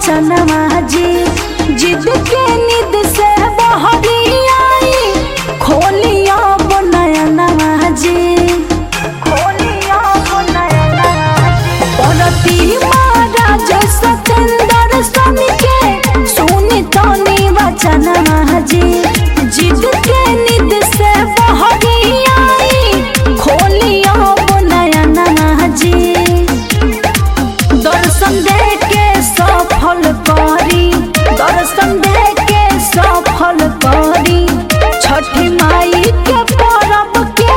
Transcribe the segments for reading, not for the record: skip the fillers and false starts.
वचनमा जी जिद के निद से बहरी आई खोलिया नयनमा जी परती महाराज सतेंद्र स्वामी के सुनी तनी वचनमा जी जिद के निद से बहरी आई खोलिया नयनमा जी दर्शन दे के सफल करी दर्शन दे के सफल करी छठी माई के परब के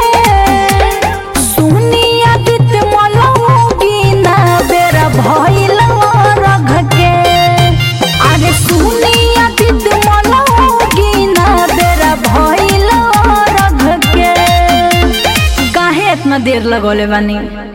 सुनिया दित मलौगी ना बेरा भइल रघ के अरे सुनिया दित मलौगी ना बेरा भइल रघ के काहे इतना देर लगौले बानी।